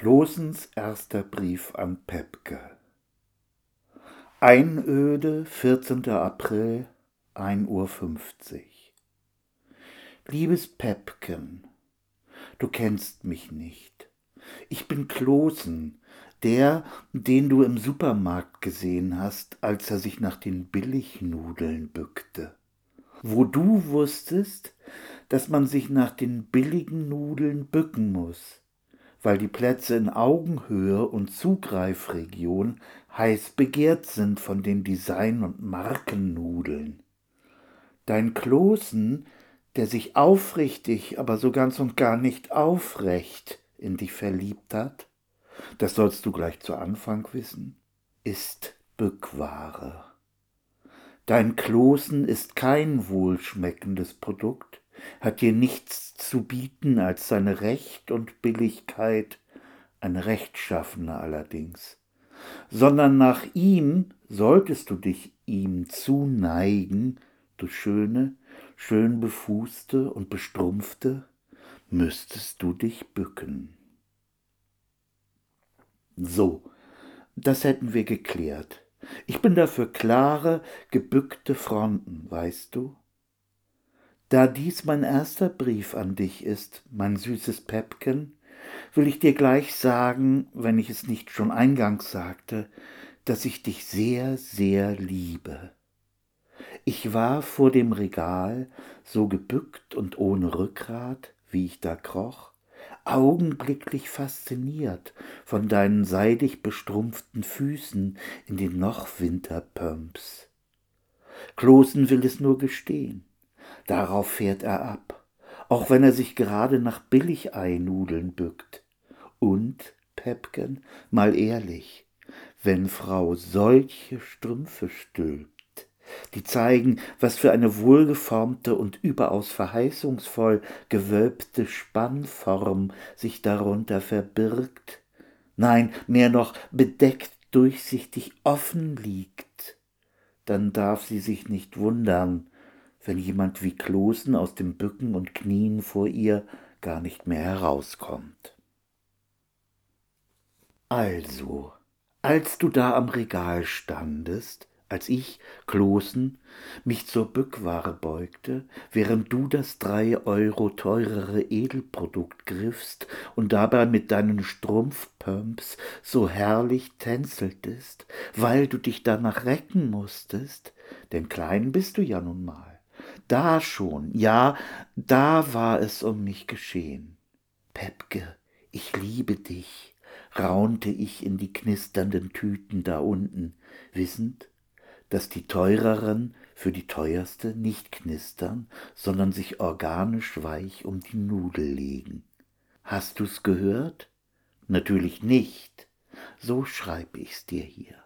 Klosens erster Brief an Pepke. Einöde, 14. April, 1:50 Uhr. Liebes Pepken, du kennst mich nicht. Ich bin Klosen, der, den du im Supermarkt gesehen hast, als er sich nach den Billignudeln bückte. Wo du wusstest, dass man sich nach den billigen Nudeln bücken muss, weil die Plätze in Augenhöhe und Zugreifregion heiß begehrt sind von den Design- und Markennudeln. Dein Klosen, der sich aufrichtig, aber so ganz und gar nicht aufrecht in dich verliebt hat, das sollst du gleich zu Anfang wissen, ist Bückware. Dein Klosen ist kein wohlschmeckendes Produkt, hat dir nichts zu bieten als seine Recht und Billigkeit, eine rechtschaffene allerdings, sondern nach ihm solltest du dich ihm zuneigen, du schöne, schön befußte und bestrumpfte, müsstest du dich bücken. So, das hätten wir geklärt. Ich bin dafür klare, gebückte Fronten, weißt du? Da dies mein erster Brief an dich ist, mein süßes Pepken, will ich dir gleich sagen, wenn ich es nicht schon eingangs sagte, dass ich dich sehr, sehr liebe. Ich war vor dem Regal, so gebückt und ohne Rückgrat, wie ich da kroch, augenblicklich fasziniert von deinen seidig bestrumpften Füßen in den Noch-Winterpumps. Klosen will es nur gestehen. Darauf fährt er ab, auch wenn er sich gerade nach Billigeinudeln bückt. Und, Pepken, mal ehrlich, wenn Frau solche Strümpfe stülpt, die zeigen, was für eine wohlgeformte und überaus verheißungsvoll gewölbte Spannform sich darunter verbirgt, nein, mehr noch bedeckt, durchsichtig offen liegt, dann darf sie sich nicht wundern, wenn jemand wie Klosen aus dem Bücken und Knien vor ihr gar nicht mehr herauskommt. Also, als du da am Regal standest, als ich, Klosen, mich zur Bückware beugte, während du das 3 € teurere Edelprodukt griffst und dabei mit deinen Strumpfpumps so herrlich tänzeltest, weil du dich danach recken musstest, denn klein bist du ja nun mal. Da schon, ja, da war es um mich geschehen. Pepke, ich liebe dich, raunte ich in die knisternden Tüten da unten, wissend, dass die teureren für die teuerste nicht knistern, sondern sich organisch weich um die Nudel legen. Hast du's gehört? Natürlich nicht. So schreib ich's dir hier.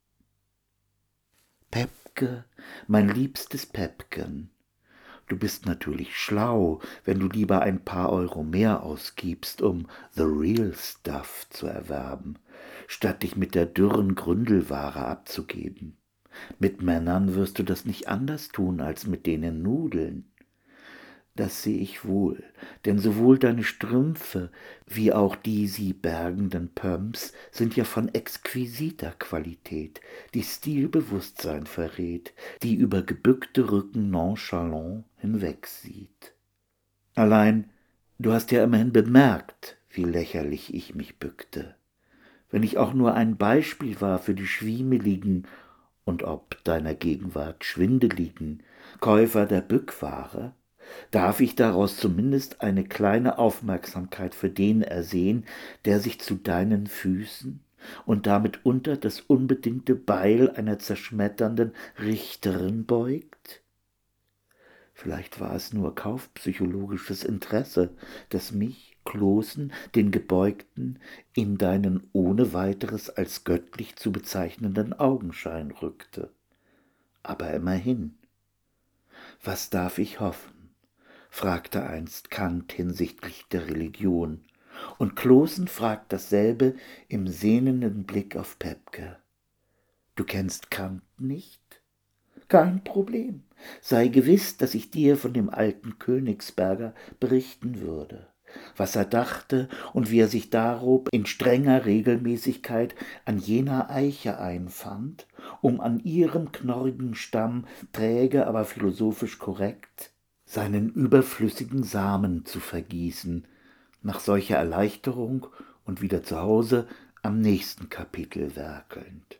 Pepke, mein liebstes Pepken, du bist natürlich schlau, wenn du lieber ein paar Euro mehr ausgibst, um the real stuff zu erwerben, statt dich mit der dürren Gründelware abzugeben. Mit Männern wirst du das nicht anders tun als mit denen Nudeln. Das sehe ich wohl, denn sowohl deine Strümpfe wie auch die sie bergenden Pumps sind ja von exquisiter Qualität, die Stilbewusstsein verrät, die über gebückte Rücken nonchalant hinwegsieht. Allein, du hast ja immerhin bemerkt, wie lächerlich ich mich bückte. Wenn ich auch nur ein Beispiel war für die schwiemeligen und ob deiner Gegenwart schwindeligen Käufer der Bückware, darf ich daraus zumindest eine kleine Aufmerksamkeit für den ersehen, der sich zu deinen Füßen und damit unter das unbedingte Beil einer zerschmetternden Richterin beugt? Vielleicht war es nur kaufpsychologisches Interesse, das mich, Klosen, den Gebeugten, in deinen ohne weiteres als göttlich zu bezeichnenden Augenschein rückte. Aber immerhin. Was darf ich hoffen? Fragte einst Kant hinsichtlich der Religion, und Klosen fragt dasselbe im sehnenden Blick auf Pepke. Du kennst Kant nicht? Kein Problem. Sei gewiss, dass ich dir von dem alten Königsberger berichten würde. was er dachte und wie er sich darob in strenger Regelmäßigkeit an jener Eiche einfand, um an ihrem knorrigen Stamm träge, aber philosophisch korrekt, seinen überflüssigen Samen zu vergießen, nach solcher Erleichterung und wieder zu Hause am nächsten Kapitel werkelnd.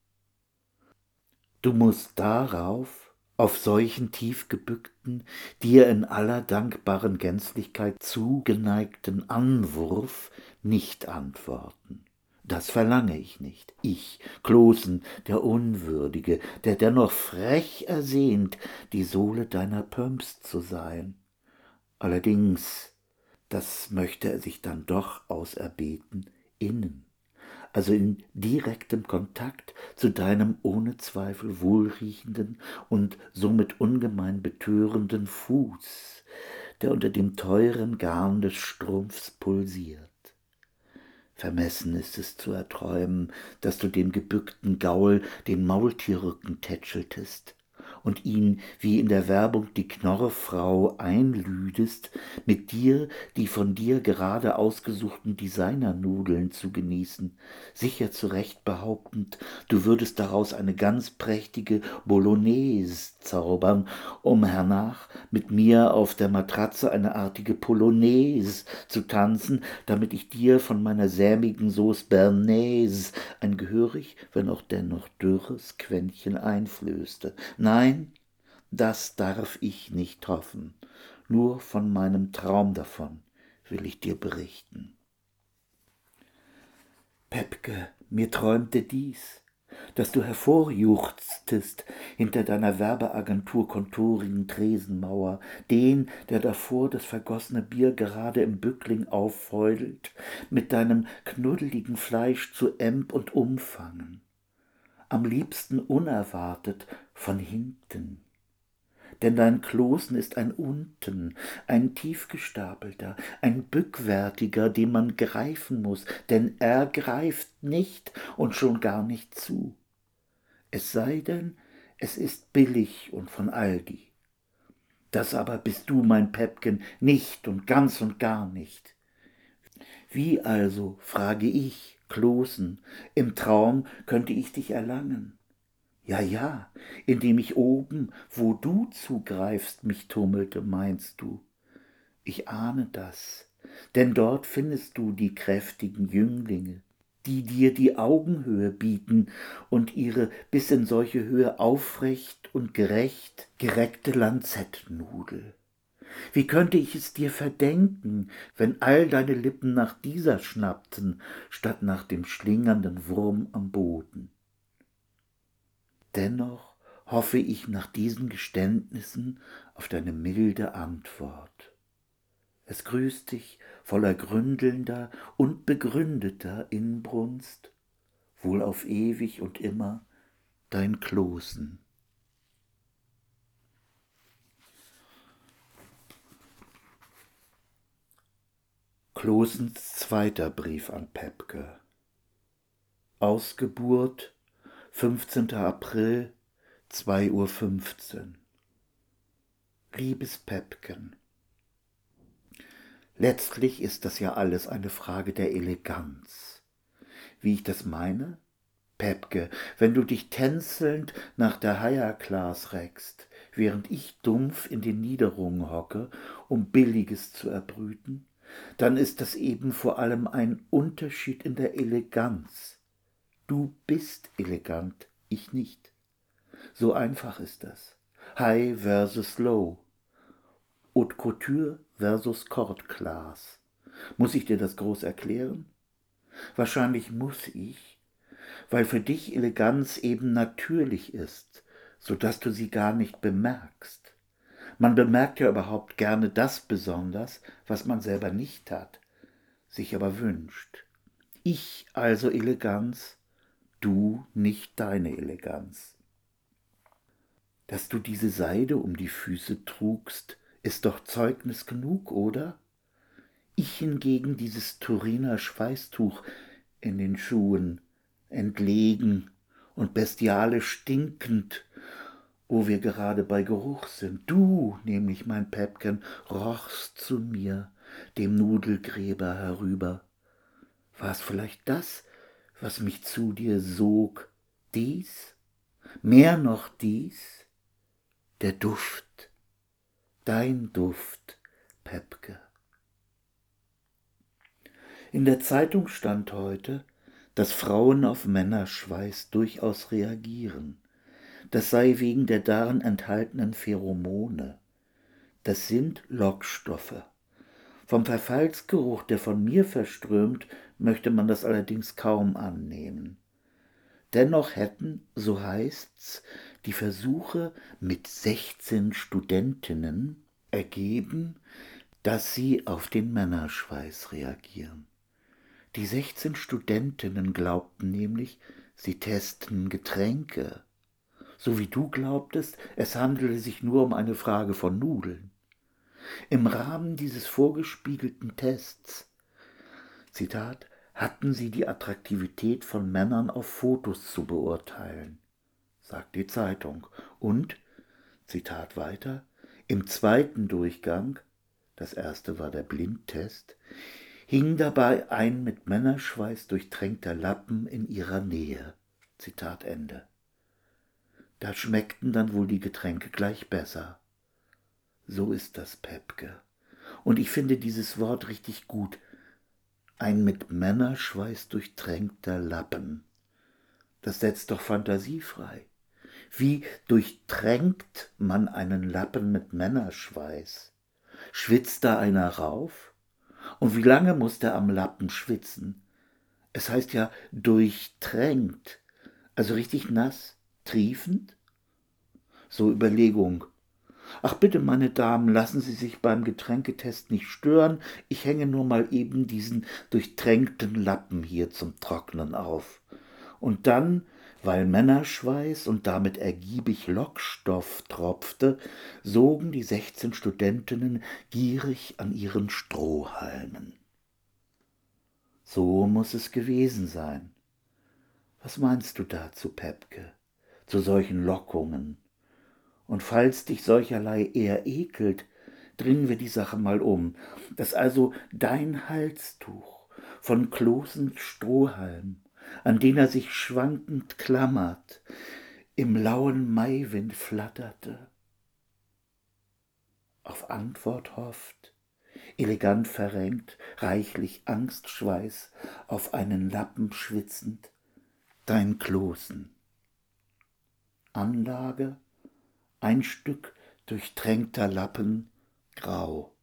Du mußt darauf, auf solchen tiefgebückten, dir in aller dankbaren Gänzlichkeit zugeneigten Anwurf nicht antworten. Das verlange ich nicht. Ich, Kloßen, der Unwürdige, der dennoch frech ersehnt, die Sohle deiner Pumps zu sein. Allerdings, das möchte er sich dann doch auserbeten, innen, also in direktem Kontakt zu deinem ohne Zweifel wohlriechenden und somit ungemein betörenden Fuß, der unter dem teuren Garn des Strumpfs pulsiert. Vermessen ist es zu erträumen, dass du dem gebückten Gaul den Maultierrücken tätscheltest und ihn, wie in der Werbung die Knorrfrau, einlüdest, mit dir die von dir gerade ausgesuchten Designernudeln zu genießen, sicher zu Recht behauptend, du würdest daraus eine ganz prächtige Bolognese zaubern, um hernach mit mir auf der Matratze eine artige Polonaise zu tanzen, damit ich dir von meiner sämigen Sauce Bernaise ein gehörig, wenn auch dennoch dürres Quäntchen einflößte. Nein, das darf ich nicht hoffen. Nur von meinem Traum davon will ich dir berichten. Pepke, mir träumte dies, dass du hervorjuchztest hinter deiner Werbeagentur kontorigen Tresenmauer, den, der davor das vergossene Bier gerade im Bückling auffeudelt, mit deinem knuddeligen Fleisch zu Emp und umfangen. Am liebsten unerwartet von hinten. Denn dein Kloßen ist ein Unten, ein tiefgestapelter, ein bückwärtiger, den man greifen muß, denn er greift nicht und schon gar nicht zu. Es sei denn, es ist billig und von Aldi. Das aber bist du, mein Pepken, nicht und ganz und gar nicht. Wie also, frage ich, Kloßen, im Traum könnte ich dich erlangen? Ja, ja, indem ich oben, wo du zugreifst, mich tummelte, meinst du. Ich ahne das, denn dort findest du die kräftigen Jünglinge, die dir die Augenhöhe bieten und ihre bis in solche Höhe aufrecht und gerecht gereckte Lanzettnudel. Wie könnte ich es dir verdenken, wenn all deine Lippen nach dieser schnappten, statt nach dem schlingernden Wurm am Boden? Dennoch hoffe ich nach diesen Geständnissen auf deine milde Antwort. Es grüßt dich voller gründelnder und begründeter Inbrunst, wohl auf ewig und immer dein Kloßen. Klosens zweiter Brief an Pepke. Ausgeburt 15. April 2:15 Uhr. Liebes Pepken, letztlich ist das ja alles eine Frage der Eleganz. Wie ich das meine? Pepke, wenn du dich tänzelnd nach der Higher Class reckst, während ich dumpf in den Niederungen hocke, um Billiges zu erbrüten, dann ist das eben vor allem ein Unterschied in der Eleganz. Du bist elegant, ich nicht. So einfach ist das. High versus Low. Haute Couture versus Court Class. Muss ich dir das groß erklären? Wahrscheinlich muss ich, weil für dich Eleganz eben natürlich ist, so dass du sie gar nicht bemerkst. Man bemerkt ja überhaupt gerne das besonders, was man selber nicht hat, sich aber wünscht. Ich also Eleganz, du nicht deine Eleganz. Dass du diese Seide um die Füße trugst, ist doch Zeugnis genug, oder? Ich hingegen dieses Turiner Schweißtuch in den Schuhen, entlegen und bestialisch stinkend, wo wir gerade bei Geruch sind. Du, nämlich mein Pepken, rochst zu mir, dem Nudelgräber herüber. War es vielleicht das, was mich zu dir sog, dies, mehr noch dies, der Duft, dein Duft, Pepke. In der Zeitung stand heute, dass Frauen auf Männerschweiß durchaus reagieren. Das sei wegen der darin enthaltenen Pheromone. Das sind Lockstoffe. Vom Verfallsgeruch, der von mir verströmt, möchte man das allerdings kaum annehmen. Dennoch hätten, so heißt's, die Versuche mit 16 Studentinnen ergeben, dass sie auf den Männerschweiß reagieren. Die 16 Studentinnen glaubten nämlich, sie testen Getränke, so wie du glaubtest, es handele sich nur um eine Frage von Nudeln. Im Rahmen dieses vorgespiegelten Tests, Zitat, hatten sie die Attraktivität von Männern auf Fotos zu beurteilen, sagt die Zeitung. Und, Zitat weiter, im zweiten Durchgang, das erste war der Blindtest, hing dabei ein mit Männerschweiß durchtränkter Lappen in ihrer Nähe. Zitat Ende. Da schmeckten dann wohl die Getränke gleich besser. So ist das, Pepke. Und ich finde dieses Wort richtig gut. Ein mit Männerschweiß durchtränkter Lappen. Das setzt doch Fantasie frei. Wie durchtränkt man einen Lappen mit Männerschweiß? Schwitzt da einer rauf? Und wie lange muss der am Lappen schwitzen? Es heißt ja durchtränkt, also richtig nass, triefend? So Überlegung. Ach bitte, meine Damen, lassen Sie sich beim Getränketest nicht stören. Ich hänge nur mal eben diesen durchtränkten Lappen hier zum Trocknen auf. Und dann, weil Männerschweiß und damit ergiebig Lockstoff tropfte, sogen die 16 Studentinnen gierig an ihren Strohhalmen. So muss es gewesen sein. Was meinst du dazu, Pepke, zu solchen Lockungen? Und falls dich solcherlei eher ekelt, drehen wir die Sache mal um, dass also dein Halstuch von Klosens Strohhalm, an den er sich schwankend klammert, im lauen Maiwind flatterte, auf Antwort hofft, elegant verrenkt, reichlich Angstschweiß auf einen Lappen schwitzend, dein Klosen. Anlage, ein Stück durchtränkter Lappen, grau.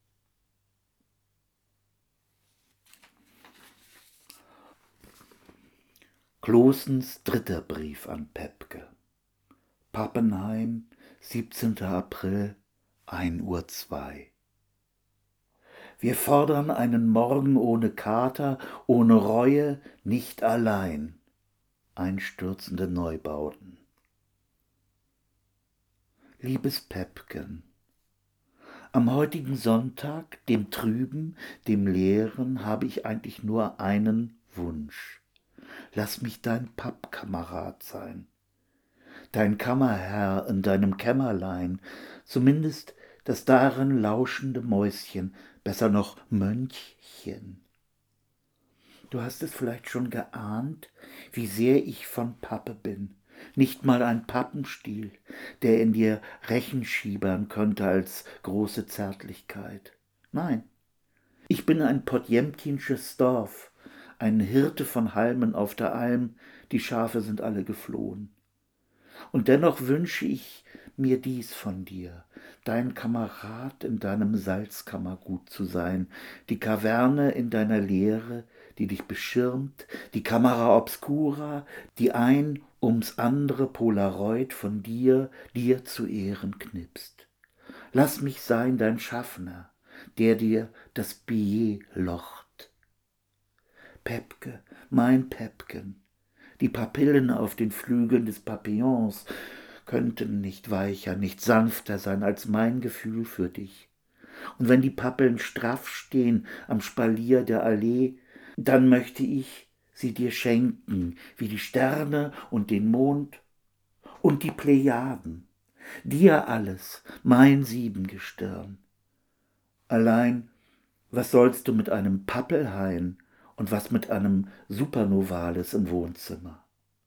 Klosens dritter Brief an Pepke. Pappenheim, 17. April, 1:02 Uhr. Wir fordern einen Morgen ohne Kater, ohne Reue, nicht allein. Einstürzende Neubauten. Liebes Pepken, am heutigen Sonntag, dem Trüben, dem Leeren, habe ich eigentlich nur einen Wunsch. Lass mich dein Pappkamerad sein, dein Kammerherr in deinem Kämmerlein, zumindest das darin lauschende Mäuschen, besser noch Mönchchen. Du hast es vielleicht schon geahnt, wie sehr ich von Pappe bin. Nicht mal ein Pappenstiel, der in dir Rechen schiebern könnte als große Zärtlichkeit. Nein, ich bin ein Potjemkinsches Dorf, ein Hirte von Halmen auf der Alm, die Schafe sind alle geflohen. Und dennoch wünsche ich mir dies von dir, dein Kamerad in deinem Salzkammergut zu sein, die Kaverne in deiner Leere, die dich beschirmt, die Camera obscura, die ein ums andere Polaroid von dir zu Ehren knipst. Lass mich sein dein Schaffner, der dir das Billet locht. Pepke, mein Pepken, die Papillen auf den Flügeln des Papillons könnten nicht weicher, nicht sanfter sein als mein Gefühl für dich. Und wenn die Pappeln straff stehen am Spalier der Allee, dann möchte ich sie dir schenken, wie die Sterne und den Mond und die Plejaden. Dir alles, mein Siebengestirn. Allein Was sollst du mit einem Pappelhain und was mit einem Supernovalis im Wohnzimmer?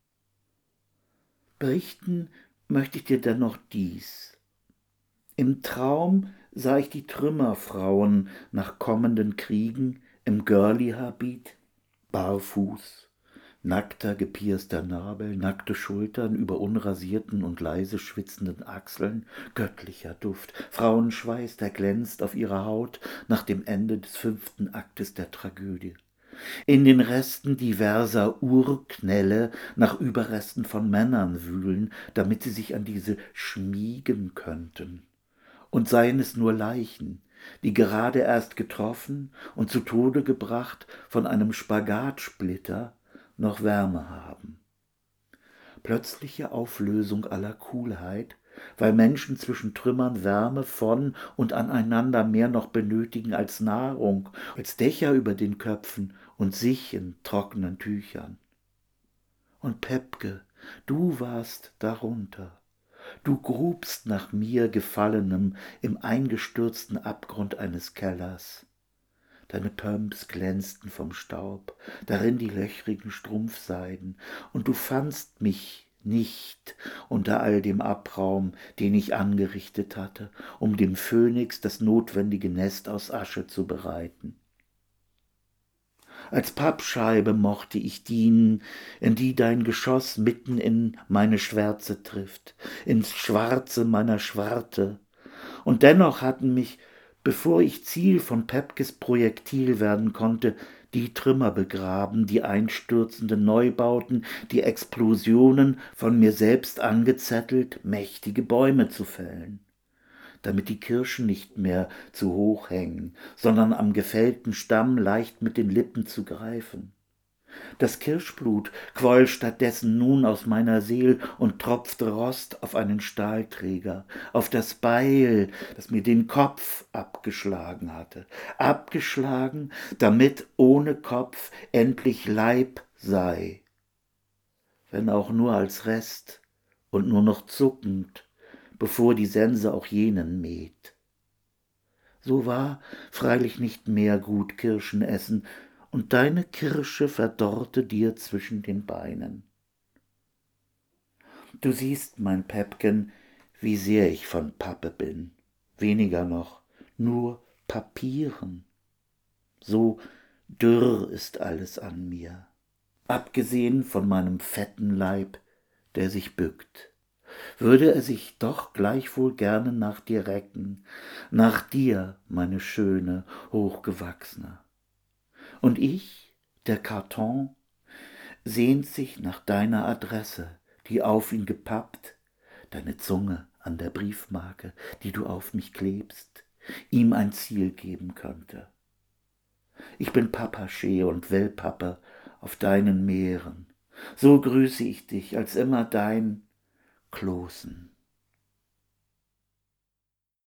Berichten möchte ich dir dennoch dies. Im Traum sah ich die Trümmerfrauen nach kommenden Kriegen im Girlie-Habit, barfuß, nackter, gepierster Nabel, nackte Schultern über unrasierten und leise schwitzenden Achseln, göttlicher Duft, Frauenschweiß, der glänzt auf ihrer Haut nach dem Ende des 5. Aktes der Tragödie. In den Resten diverser Urknälle nach Überresten von Männern wühlen, damit sie sich an diese schmiegen könnten. Und seien es nur Leichen, die gerade erst getroffen und zu Tode gebracht von einem Spagatsplitter noch Wärme haben. Plötzliche Auflösung aller Coolheit, weil Menschen zwischen Trümmern Wärme von und aneinander mehr noch benötigen als Nahrung, als Dächer über den Köpfen und sich in trockenen Tüchern. Und Pepke, du warst darunter. Du grubst nach mir Gefallenem im eingestürzten Abgrund eines Kellers. Deine Pumps glänzten vom Staub, darin die löchrigen Strumpfseiden, und du fandst mich nicht unter all dem Abraum, den ich angerichtet hatte, um dem Phönix das notwendige Nest aus Asche zu bereiten. Als Pappscheibe mochte ich dienen, in die dein Geschoss mitten in meine Schwärze trifft, ins Schwarze meiner Schwarte. Und dennoch hatten mich, bevor ich Ziel von Pepkes Projektil werden konnte, die Trümmer begraben, die einstürzenden Neubauten, die Explosionen, von mir selbst angezettelt, mächtige Bäume zu fällen, damit die Kirschen nicht mehr zu hoch hängen, sondern am gefällten Stamm leicht mit den Lippen zu greifen. Das Kirschblut quoll stattdessen nun aus meiner Seel und tropfte Rost auf einen Stahlträger, auf das Beil, das mir den Kopf abgeschlagen hatte. Abgeschlagen, damit ohne Kopf endlich Leib sei, wenn auch nur als Rest und nur noch zuckend, bevor die Sense auch jenen mäht. So war freilich nicht mehr gut Kirschen essen, und deine Kirsche verdorrte dir zwischen den Beinen. Du siehst, mein Päppchen, wie sehr ich von Pappe bin, weniger noch, nur Papieren. So dürr ist alles an mir, abgesehen von meinem fetten Leib, der sich bückt. Würde er sich doch gleichwohl gerne nach dir recken, nach dir, meine schöne, hochgewachsene. Und ich, der Karton, sehnt sich nach deiner Adresse, die auf ihn gepappt, deine Zunge an der Briefmarke, die du auf mich klebst, ihm ein Ziel geben könnte. Ich bin Papaschee und Wellpappe auf deinen Meeren. So grüße ich dich, als immer dein Kloßen.